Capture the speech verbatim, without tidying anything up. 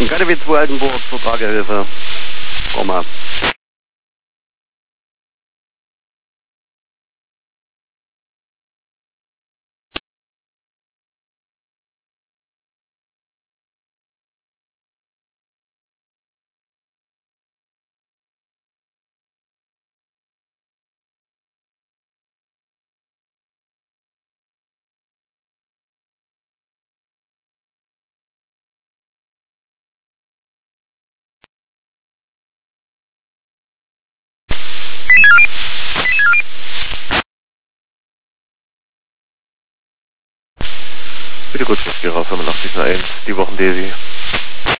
K D W zwei Altenburg zur Tragehilfe. Komma. Bitte kurz Vierer fünfundachtzig eins, die Wochen Daisy.